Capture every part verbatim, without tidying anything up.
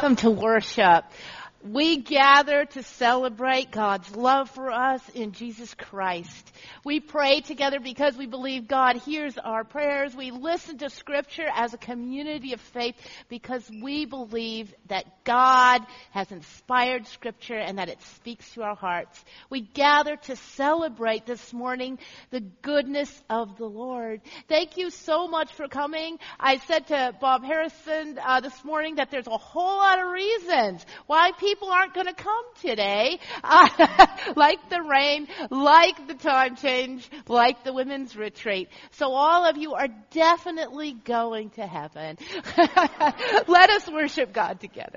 Welcome to worship. We gather to celebrate God's love for us in Jesus Christ. We pray together because we believe God hears our prayers. We listen to Scripture as a community of faith because we believe that God has inspired Scripture and that it speaks to our hearts. We gather to celebrate this morning the goodness of the Lord. Thank you so much for coming. I said to Bob Harrison uh, this morning that there's a whole lot of reasons why people People aren't going to come today, uh, like the rain, like the time change, like the women's retreat. So all of you are definitely going to heaven. Let us worship God together.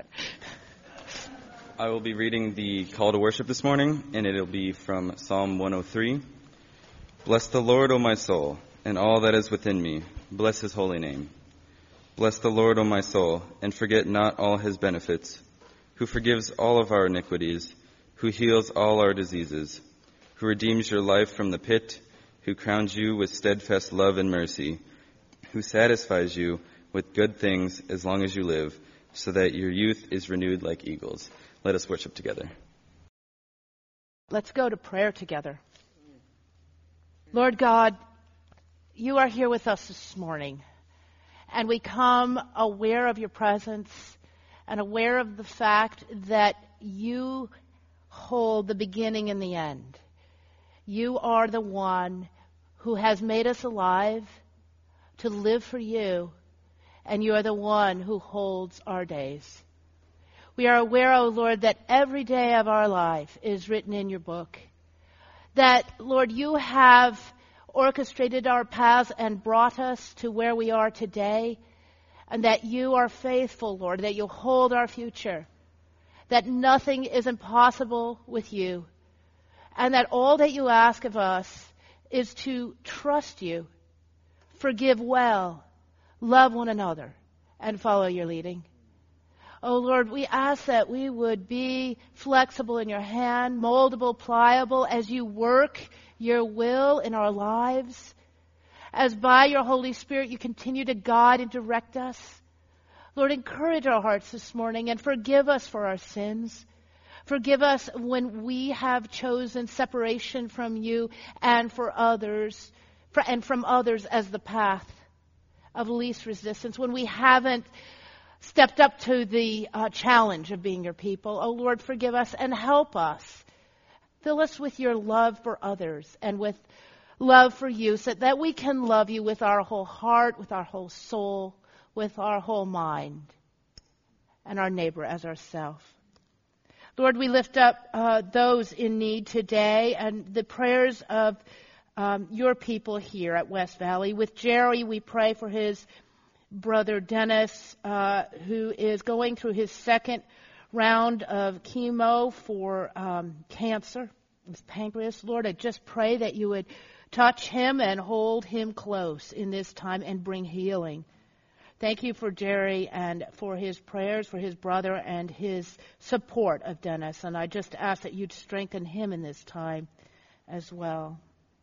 I will be reading the call to worship this morning, and it'll be from Psalm one oh three. Bless the Lord, O my soul, and all that is within me. Bless his holy name. Bless the Lord, O my soul, and forget not all his benefits, who forgives all of our iniquities, who heals all our diseases, who redeems your life from the pit, who crowns you with steadfast love and mercy, who satisfies you with good things as long as you live, so that your youth is renewed like eagles. Let us worship together. Let's go to prayer together. Lord God, you are here with us this morning, and we come aware of your presence and aware of the fact that you hold the beginning and the end. You are the one who has made us alive to live for you, and you are the one who holds our days. We are aware, O Lord, that every day of our life is written in your book. That, Lord, you have orchestrated our paths and brought us to where we are today, and that you are faithful, Lord, that you hold our future, that nothing is impossible with you, and that all that you ask of us is to trust you, forgive well, love one another, and follow your leading. Oh, Lord, we ask that we would be flexible in your hand, moldable, pliable, as you work your will in our lives. As by your Holy Spirit you continue to guide and direct us. Lord, encourage our hearts this morning and forgive us for our sins. Forgive us when we have chosen separation from you and for others, for, and from others as the path of least resistance. When we haven't stepped up to the uh, challenge of being your people. Oh, Lord, forgive us and help us. Fill us with your love for others and with love for you, so that we can love you with our whole heart, with our whole soul, with our whole mind, and our neighbor as ourselves. Lord, we lift up uh, those in need today and the prayers of um, your people here at West Valley. With Jerry, we pray for his brother Dennis, uh, who is going through his second round of chemo for um, cancer, his pancreas. Lord, I just pray that you would touch him and hold him close in this time and bring healing. Thank you for Jerry and for his prayers, for his brother and his support of Dennis. And I just ask that you'd strengthen him in this time as well.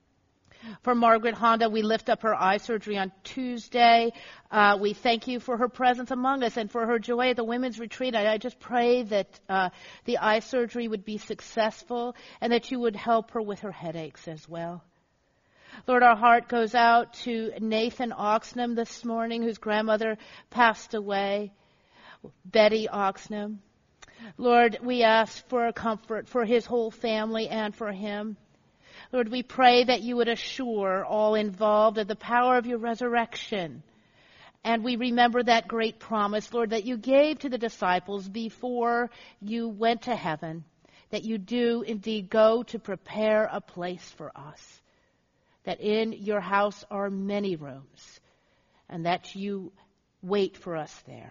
For Margaret Honda, we lift up her eye surgery on Tuesday. Uh, we thank you for her presence among us and for her joy at the women's retreat. I, I just pray that uh, the eye surgery would be successful and that you would help her with her headaches as well. Lord, our heart goes out to Nathan Oxnam this morning, whose grandmother passed away, Betty Oxnam. Lord, we ask for comfort for his whole family and for him. Lord, we pray that you would assure all involved of the power of your resurrection. And we remember that great promise, Lord, that you gave to the disciples before you went to heaven, that you do indeed go to prepare a place for us, that in your house are many rooms, and that you wait for us there.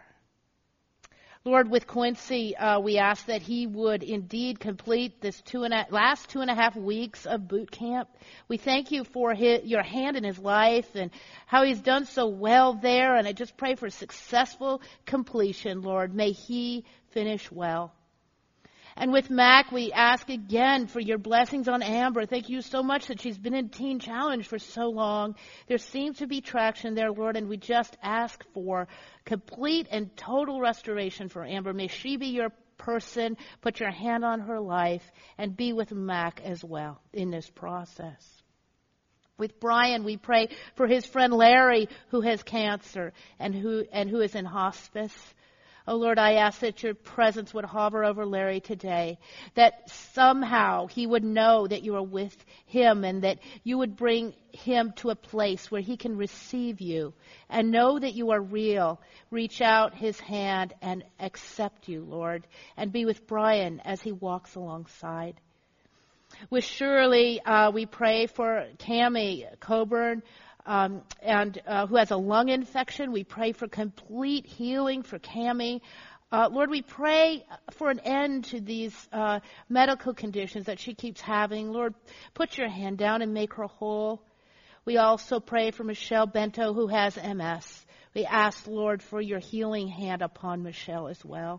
Lord, with Quincy, uh, we ask that he would indeed complete this two and a, last two and a half weeks of boot camp. We thank you for his, your hand in his life and how he's done so well there, and I just pray for successful completion, Lord. May he finish well. And with Mac, we ask again for your blessings on Amber. Thank you so much that she's been in Teen Challenge for so long. There seems to be traction there, Lord, and we just ask for complete and total restoration for Amber. May she be your person. Put your hand on her life and be with Mac as well in this process. With Brian, we pray for his friend Larry, who has cancer and who and who is in hospice. Oh, Lord, I ask that your presence would hover over Larry today, that somehow he would know that you are with him and that you would bring him to a place where he can receive you and know that you are real. Reach out his hand and accept you, Lord, and be with Brian as he walks alongside. With Shirley, uh, we pray for Cammie Coburn, Um, and uh, who has a lung infection. We pray for complete healing for Cammie. Uh, Lord, we pray for an end to these uh, medical conditions that she keeps having. Lord, put your hand down and make her whole. We also pray for Michelle Bento, who has M S. We ask, Lord, for your healing hand upon Michelle as well.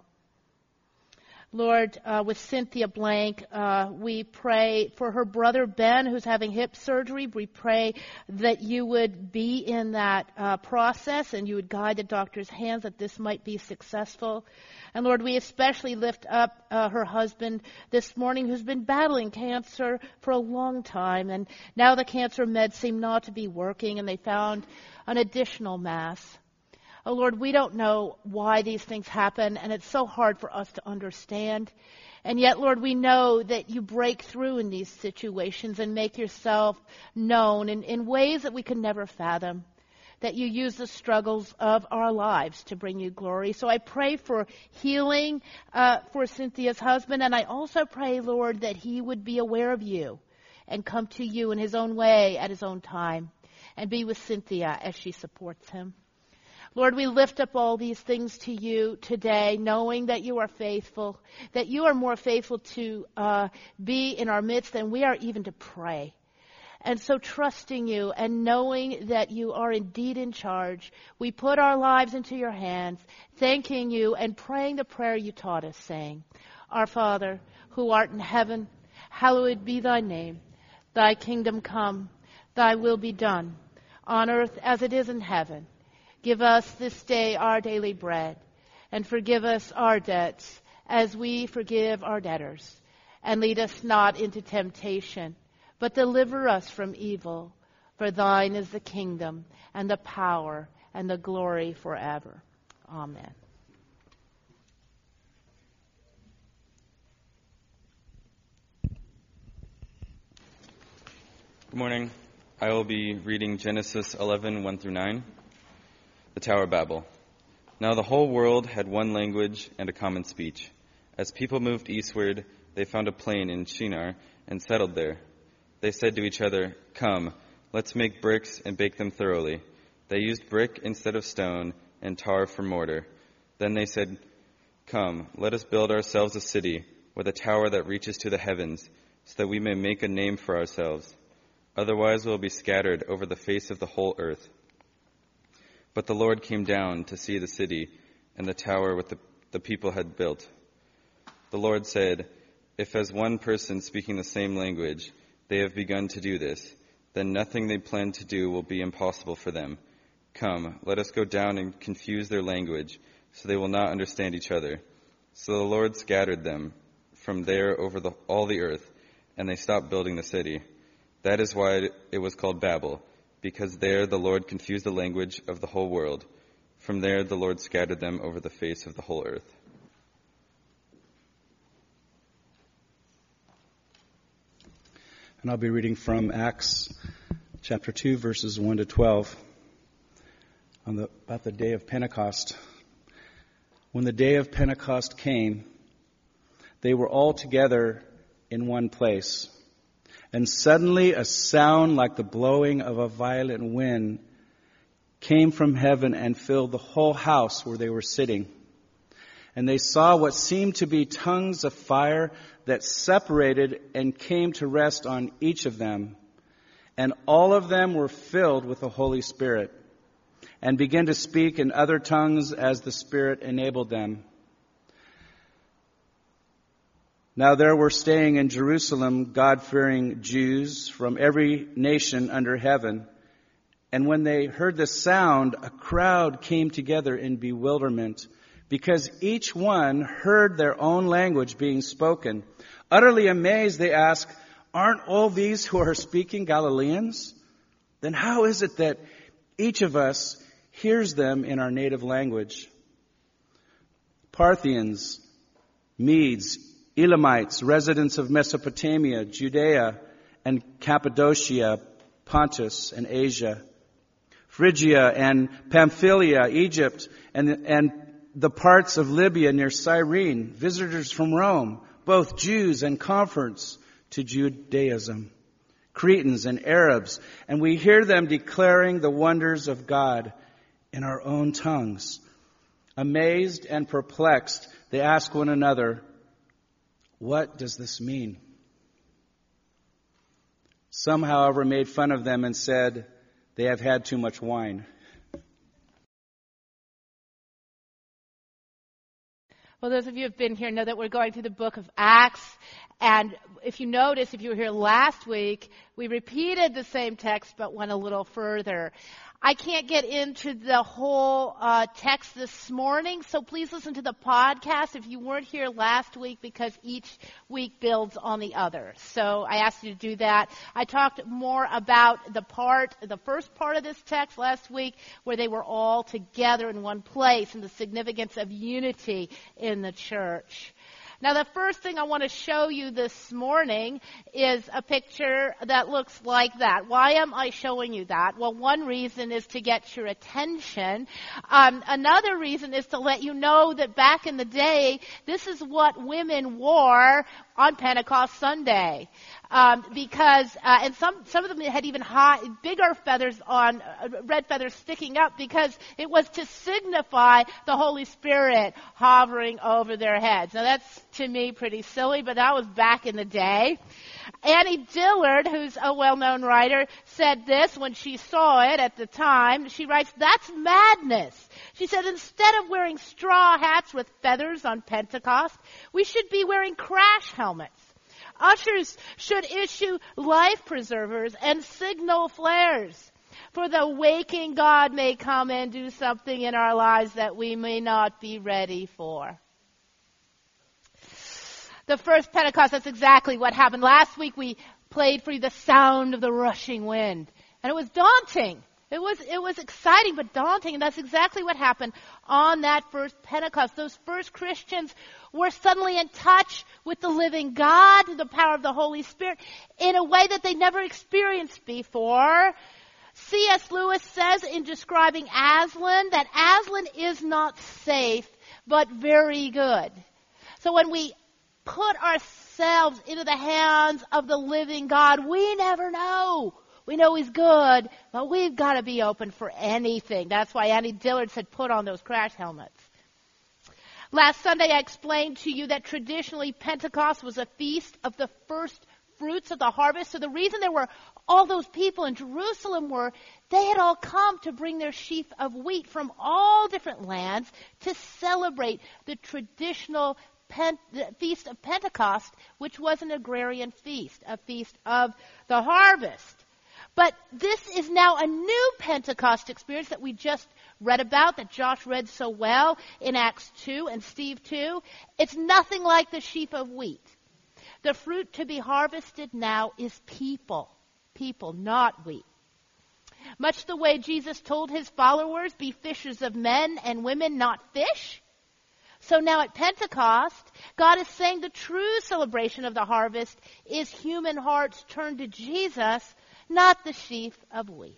Lord, uh, with Cynthia Blank, uh, we pray for her brother Ben, who's having hip surgery. We pray that you would be in that uh, process and you would guide the doctor's hands that this might be successful. And Lord, we especially lift up uh, her husband this morning, who's been battling cancer for a long time. And now the cancer meds seem not to be working, and they found an additional mass. Oh, Lord, we don't know why these things happen, and it's so hard for us to understand. And yet, Lord, we know that you break through in these situations and make yourself known in, in ways that we can never fathom, that you use the struggles of our lives to bring you glory. So I pray for healing uh, for Cynthia's husband, and I also pray, Lord, that he would be aware of you and come to you in his own way at his own time and be with Cynthia as she supports him. Lord, we lift up all these things to you today, knowing that you are faithful, that you are more faithful to uh, be in our midst than we are even to pray. And so trusting you and knowing that you are indeed in charge, we put our lives into your hands, thanking you and praying the prayer you taught us, saying, Our Father, who art in heaven, hallowed be thy name. Thy kingdom come, thy will be done, on earth as it is in heaven. Give us this day our daily bread, and forgive us our debts as we forgive our debtors. And lead us not into temptation, but deliver us from evil. For thine is the kingdom, and the power, and the glory forever. Amen. Good morning. I will be reading Genesis eleven, one through nine. The Tower of Babel. Now the whole world had one language and a common speech. As people moved eastward, they found a plain in Shinar and settled there. They said to each other, Come, let's make bricks and bake them thoroughly. They used brick instead of stone and tar for mortar. Then they said, Come, let us build ourselves a city with a tower that reaches to the heavens, so that we may make a name for ourselves. Otherwise we will be scattered over the face of the whole earth. But the Lord came down to see the city and the tower which the, the people had built. The Lord said, If as one person speaking the same language they have begun to do this, then nothing they plan to do will be impossible for them. Come, let us go down and confuse their language, so they will not understand each other. So the Lord scattered them from there over the, all the earth, and they stopped building the city. That is why it was called Babel, because there the Lord confused the language of the whole world. From there the Lord scattered them over the face of the whole earth. And I'll be reading from Acts chapter two, verses one to twelve, on the, about the day of Pentecost. When the day of Pentecost came, they were all together in one place. And suddenly a sound like the blowing of a violent wind came from heaven and filled the whole house where they were sitting. And they saw what seemed to be tongues of fire that separated and came to rest on each of them. And all of them were filled with the Holy Spirit and began to speak in other tongues as the Spirit enabled them. Now there were staying in Jerusalem God-fearing Jews from every nation under heaven. And when they heard the sound, a crowd came together in bewilderment, because each one heard their own language being spoken. Utterly amazed, they asked, "Aren't all these who are speaking Galileans? Then how is it that each of us hears them in our native language?" Parthians, Medes, Elamites, residents of Mesopotamia, Judea, and Cappadocia, Pontus, and Asia, Phrygia and Pamphylia, Egypt, and, and the parts of Libya near Cyrene, visitors from Rome, both Jews and converts to Judaism, Cretans and Arabs, and we hear them declaring the wonders of God in our own tongues. Amazed and perplexed, they ask one another, "What does this mean?" Some, however, made fun of them and said, "They have had too much wine." Well, those of you who have been here know that we're going through the book of Acts. And if you notice, if you were here last week, we repeated the same text but went a little further. I can't get into the whole uh, text this morning, so please listen to the podcast if you weren't here last week, because each week builds on the other. So I asked you to do that. I talked more about the part, the first part of this text last week, where they were all together in one place, and the significance of unity in the church. Now, the first thing I want to show you this morning is a picture that looks like that. Why am I showing you that? Well, one reason is to get your attention. Um, another reason is to let you know that back in the day, this is what women wore on Pentecost Sunday. Um, because, uh, and some, some of them had even high, bigger feathers on, uh, red feathers sticking up, because it was to signify the Holy Spirit hovering over their heads. Now that's, to me, pretty silly, but that was back in the day. Annie Dillard, who's a well-known writer, said this when she saw it at the time. She writes, "That's madness." She said, "Instead of wearing straw hats with feathers on Pentecost, we should be wearing crash helmets. Ushers should issue life preservers and signal flares. For the waking God may come and do something in our lives that we may not be ready for." The first Pentecost, that's exactly what happened. Last week we played for you the sound of the rushing wind. And it was daunting. It was, it was exciting but daunting. And that's exactly what happened on that first Pentecost. Those first Christians were suddenly in touch with the living God, the power of the Holy Spirit, in a way that they never experienced before. C S Lewis says in describing Aslan that Aslan is not safe, but very good. So when we put ourselves into the hands of the living God, we never know. We know He's good, but we've got to be open for anything. That's why Annie Dillard said put on those crash helmets. Last Sunday I explained to you that traditionally Pentecost was a feast of the first fruits of the harvest. So the reason there were all those people in Jerusalem were they had all come to bring their sheaf of wheat from all different lands to celebrate the traditional Pen- the Feast of Pentecost, which was an agrarian feast, a feast of the harvest. But this is now a new Pentecost experience that we just read about, that Josh read so well in Acts two and Steve too. It's nothing like the sheaf of wheat. The fruit to be harvested now is people. People, not wheat. Much the way Jesus told His followers, be fishers of men and women, not fish. So now at Pentecost, God is saying the true celebration of the harvest is human hearts turned to Jesus, not the sheaf of wheat.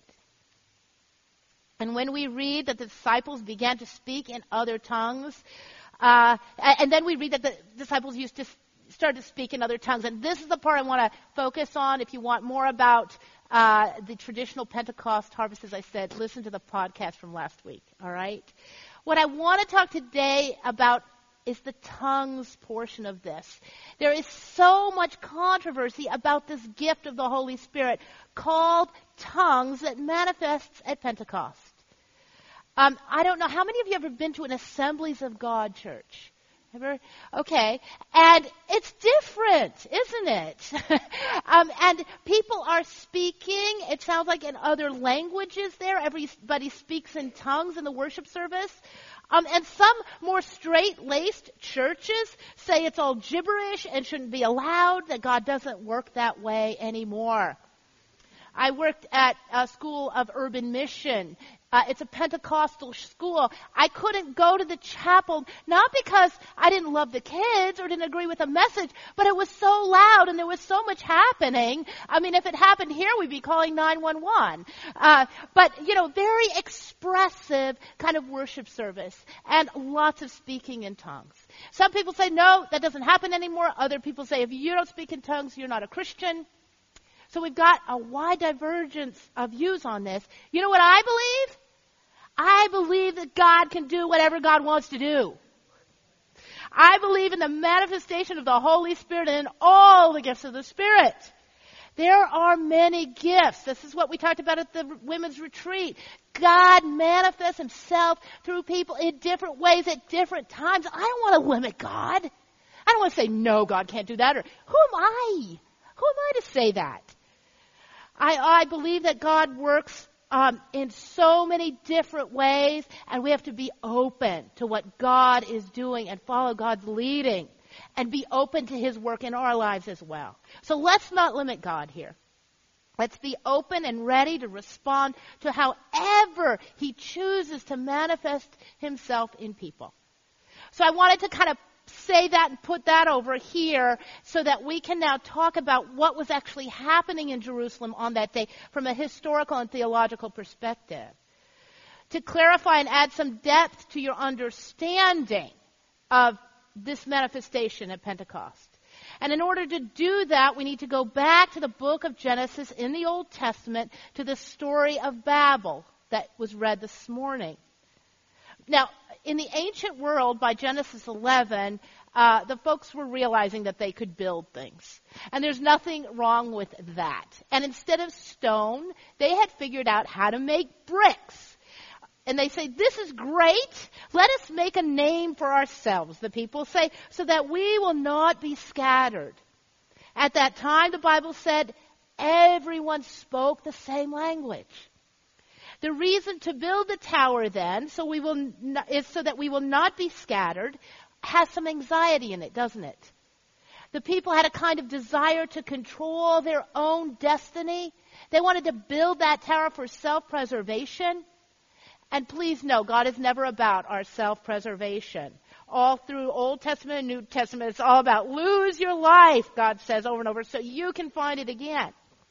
And when we read that the disciples began to speak in other tongues, uh, and then we read that the disciples used to start to speak in other tongues. And this is the part I want to focus on. If you want more about uh, the traditional Pentecost harvest, as I said, listen to the podcast from last week, all right? What I want to talk today about is the tongues portion of this. There is so much controversy about this gift of the Holy Spirit called tongues that manifests at Pentecost. Um, I don't know, how many of you have ever been to an Assemblies of God church? Ever? Okay. And it's different, isn't it? um, and people are speaking, it sounds like in other languages there. Everybody speaks in tongues in the worship service. Um, and some more straight-laced churches say it's all gibberish and shouldn't be allowed, that God doesn't work that way anymore. I worked at a school of urban mission. Uh, it's a Pentecostal school. I couldn't go to the chapel, not because I didn't love the kids or didn't agree with the message, but it was so loud and there was so much happening. I mean, if it happened here, we'd be calling nine one one. Uh, but, you know, very expressive kind of worship service and lots of speaking in tongues. Some people say, no, that doesn't happen anymore. Other people say, if you don't speak in tongues, you're not a Christian. So we've got a wide divergence of views on this. You know what I believe? I believe that God can do whatever God wants to do. I believe in the manifestation of the Holy Spirit and in all the gifts of the Spirit. There are many gifts. This is what we talked about at the women's retreat. God manifests himself through people in different ways at different times. I don't want to limit God. I don't want to say, no, God can't do that. Or, who am I? Who am I to say that? I, I believe that God works um, in so many different ways, and we have to be open to what God is doing and follow God's leading and be open to his work in our lives as well. So let's not limit God here. Let's be open and ready to respond to however he chooses to manifest himself in people. So I wanted to kind of say that and put that over here so that we can now talk about what was actually happening in Jerusalem on that day from a historical and theological perspective. To clarify and add some depth to your understanding of this manifestation at Pentecost. And in order to do that, we need to go back to the book of Genesis in the Old Testament to the story of Babel that was read this morning. Now, in the ancient world, by Genesis eleven, uh, the folks were realizing that they could build things. And there's nothing wrong with that. And instead of stone, they had figured out how to make bricks. And they say, this is great. Let us make a name for ourselves, the people say, so that we will not be scattered. At that time, the Bible said, everyone spoke the same language. The reason to build the tower then, so we will not, is so that we will not be scattered, has some anxiety in it, doesn't it? The people had a kind of desire to control their own destiny. They wanted to build that tower for self-preservation. And please know, God is never about our self-preservation. All through Old Testament and New Testament, it's all about lose your life, God says over and over, so you can find it again.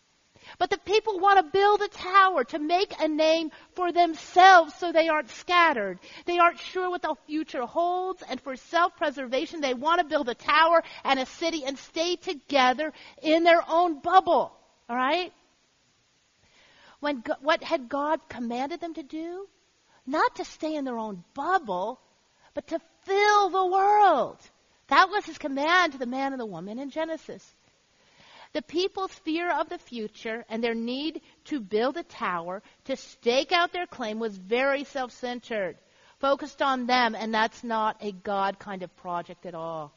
But the people want to build a tower to make a name for themselves so they aren't scattered. They aren't sure what the future holds, and for self-preservation, they want to build a tower and a city and stay together in their own bubble. All right? When what had God commanded them to do? Not to stay in their own bubble, but to fill the world. That was his command to the man and the woman in Genesis. The people's fear of the future and their need to build a tower to stake out their claim was very self-centered, focused on them, and that's not a God kind of project at all.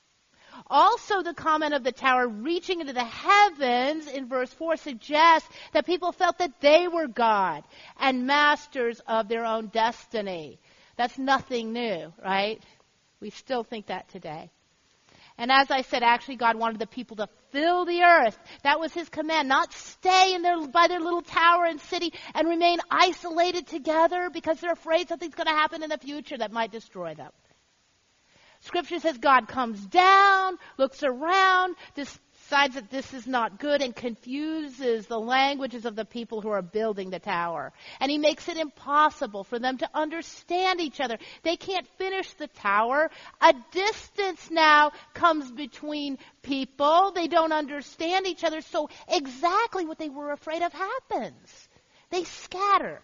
Also, the comment of the tower reaching into the heavens in verse four suggests that people felt that they were God and masters of their own destiny. That's nothing new, right? We still think that today. And as I said, actually God wanted the people to fill the earth. That was his command, not stay in their, by their little tower and city and remain isolated together because they're afraid something's going to happen in the future that might destroy them. Scripture says God comes down, looks around, decides that this is not good, and confuses the languages of the people who are building the tower. And he makes it impossible for them to understand each other. They can't finish the tower. A distance now comes between people. They don't understand each other. So exactly what they were afraid of happens. They scatter.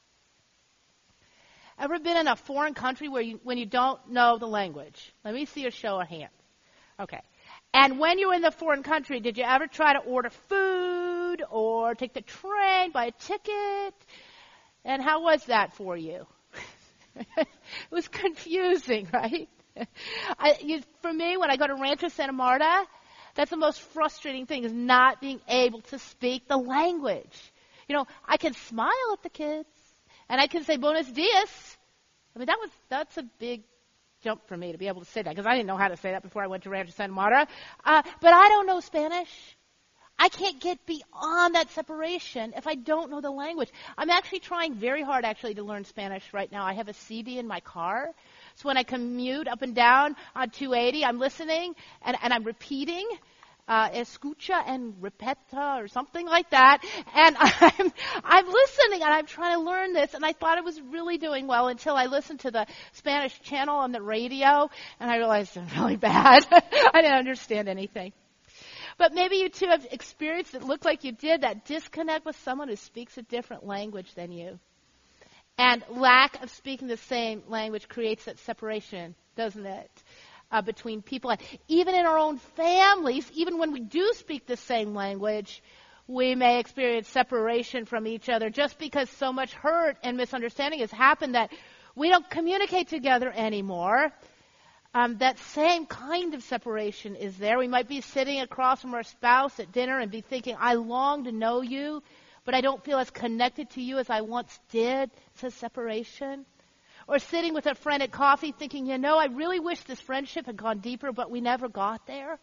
Ever been in a foreign country where you, when you don't know the language? Let me see a show of hands. Okay. And when you were in the foreign country, did you ever try to order food or take the train, buy a ticket? And how was that for you? It was confusing, right? I, you, for me, when I go to Rancho Santa Marta, that's the most frustrating thing, is not being able to speak the language. You know, I can smile at the kids, and I can say buenos dias. I mean, that was that's a big jump for me to be able to say that, because I didn't know how to say that before I went to Rancho Santa Marta. Uh, but I don't know Spanish. I can't get beyond that separation if I don't know the language. I'm actually trying very hard, actually, to learn Spanish right now. I have a C D in my car. So when I commute up and down on two eighty, I'm listening and, and I'm repeating, uh, escucha and repeta or something like that. And I'm, I'm listening and I'm trying to learn this. And I thought I was really doing well until I listened to the Spanish channel on the radio, and I realized I'm really bad. I didn't understand anything. But maybe you too have experienced, it looked like you did, that disconnect with someone who speaks a different language than you. And lack of speaking the same language creates that separation, doesn't it, uh, between people. And even in our own families, even when we do speak the same language, we may experience separation from each other just because so much hurt and misunderstanding has happened that we don't communicate together anymore. Um, that same kind of separation is there. We might be sitting across from our spouse at dinner and be thinking, I long to know you, but I don't feel as connected to you as I once did. It's a separation. Or sitting with a friend at coffee thinking, you know, I really wish this friendship had gone deeper, but we never got there.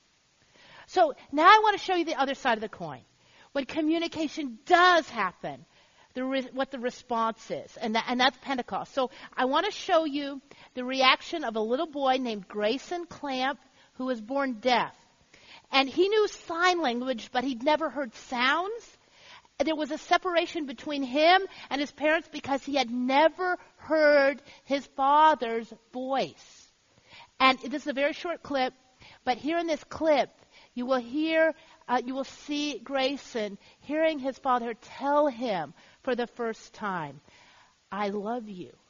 So now I want to show you the other side of the coin. When communication does happen, the re- what the response is, and, that, and that's Pentecost. So I want to show you the reaction of a little boy named Grayson Clamp, who was born deaf. And he knew sign language, but he'd never heard sounds. There was a separation between him and his parents because he had never heard his father's voice. And this is a very short clip, but here in this clip, you will hear, uh, you will see Grayson hearing his father tell him for the first time, I love you.